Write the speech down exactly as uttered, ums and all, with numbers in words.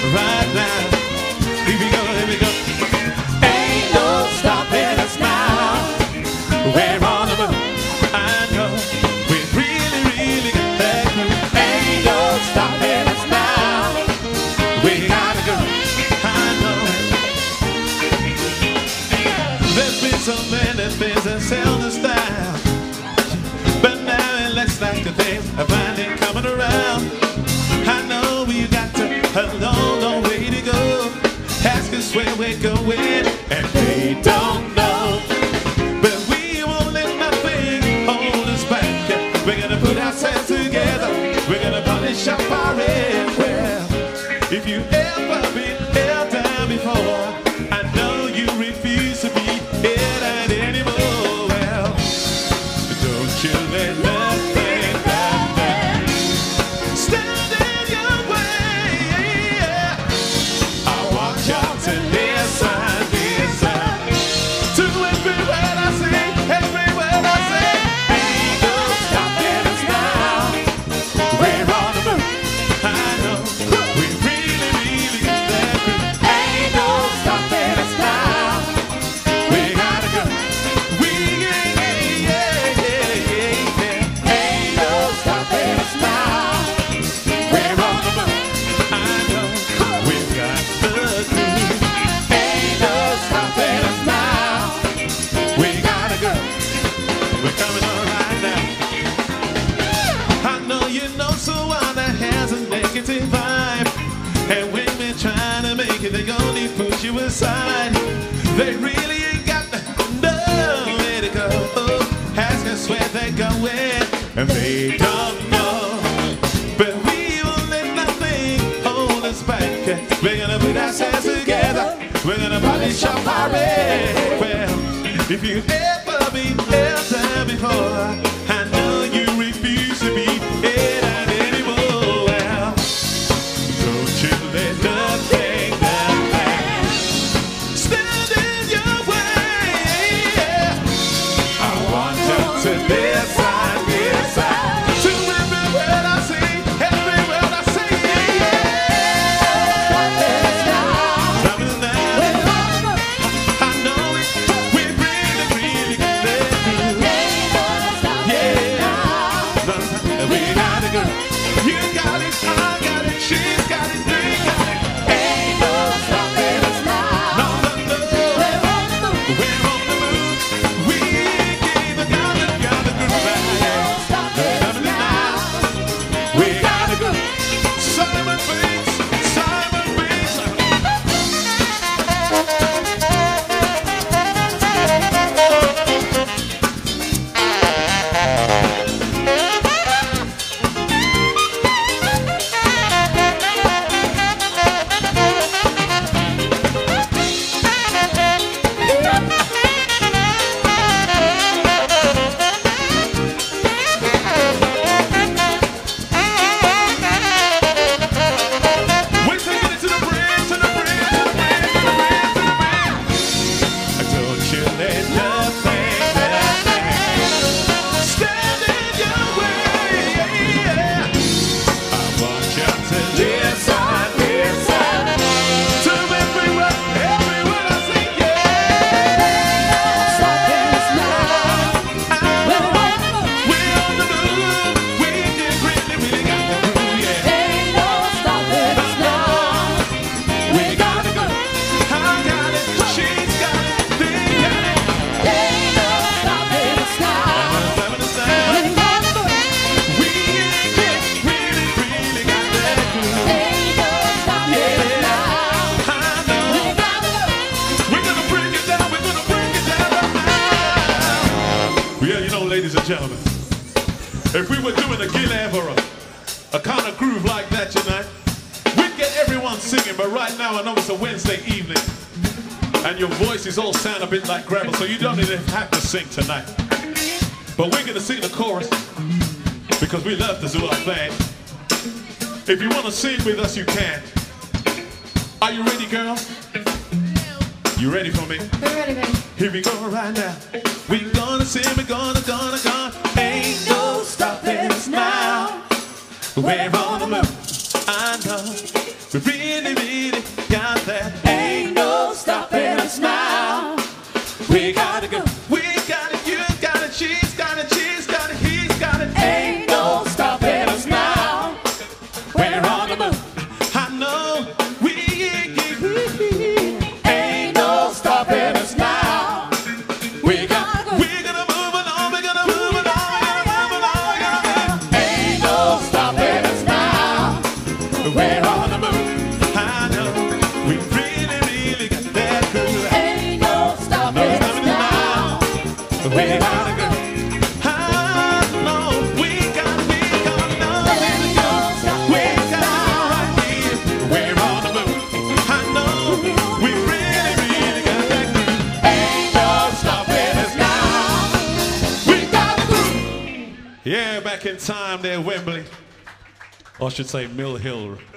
right now. Here we go, here we go. Ain't no stopping us now. We're on the move. I know we really, really got that groove. Ain't no stopping us now. We gotta go. I know. There's been so many things that sound the style, but now it looks like the things are finally coming around. I know we got to a long, long way to go. Ask us where we're going, and they don't know. But we won't let nothing hold us back. We're gonna put ourselves together. We're gonna polish up our red. Well, if you ever been held down before, I know you refuse to be held down anymore. Well, don't you let nothing down, down. Stand in your way. I want you to listen, listen to every word I say, every word I say. Ain't no stopping us now. We're on the move. I know we really, really got that groove. Ain't no stopping us now. We gotta go. We yeah, yeah, yeah, yeah, yeah. Ain't no stopping us now. We're on the move. I know we've got the groove. Ain't no stopping us now. We gotta go. We're coming on right now. I know you know someone that has a negative vibe, and when we're trying to make it, they only push you aside. They really ain't got nowhere to go. Ask us where they're going, and they don't know. But we won't let nothing hold us back. We're gonna put ourselves together. We're gonna polish up our red. Well, if you ever been held down before, I know you refuse to be held down anymore. Well, don't you let nothing down. Stand in your way. I want you to listen, listen to every word I say, every word I say. Stopping now. I know it. We really, really got that groove. Yeah, we gotta go. You got it, I got it, she's got it, we got it. Ain't no stopping us now. No, no, no. We're on the move. We're on the move. We gave it, got it, got the groove back. Stopping now. We gotta go. Simon Bates, Simon Bates. We're taking it to the bridge, to the bridge, to the bridge, to the bridge, to the bridge. Don't you let nothing down. Stand in your way. I want you to listen, listen to every word, every word I say. Yeah. Stopping us now. We're on the move. We just really, really got the groove. Yeah. Ain't no stopping us now. We gotta go. I got it. She's got it. They got it. Ain't no stopping us now. Having a sound. We're on the move. We just really, really got that groove. Ain't no stopping us now. I know. We gotta go. We're gonna break it down. We're gonna break it down now. Yeah, you know, ladies and gentlemen, if we were doing a Gilliam or a, a kind of groove like that tonight, we'd get everyone singing. But right now, I know it's a Wednesday evening, and your voices all sound a bit like gravel, so you don't even have to sing tonight. But we're gonna sing the chorus because we love to do our thing. If you want to sing with us, you can. Are you ready, girls? You ready for me? We're ready, baby. Here we go right now. We gonna sing, we gonna, gonna, gonna. Ain't no stopping us now. We're on the move. I know We really, really got that. Ain't no stopping us now. We gotta go. We got it. You got it. She's got it. She's got it. He's got it. Ain't no stopping us now. We're on the move. I know we Ain't no stopping us now. we got. We're gonna move along. We're gonna move along. We're gonna move along. We're gonna move. Ain't no stopping us now. We're on the move. I know we really, really got that groove. Ain't no stopping us now. We gotta go. I know we got, we got, no, we got, we got right here. We're on the move. I know we really, really got that groove. Ain't no stopping us now. We got the groove. Yeah, back in time there, Wembley. Or I should say Mill Hill.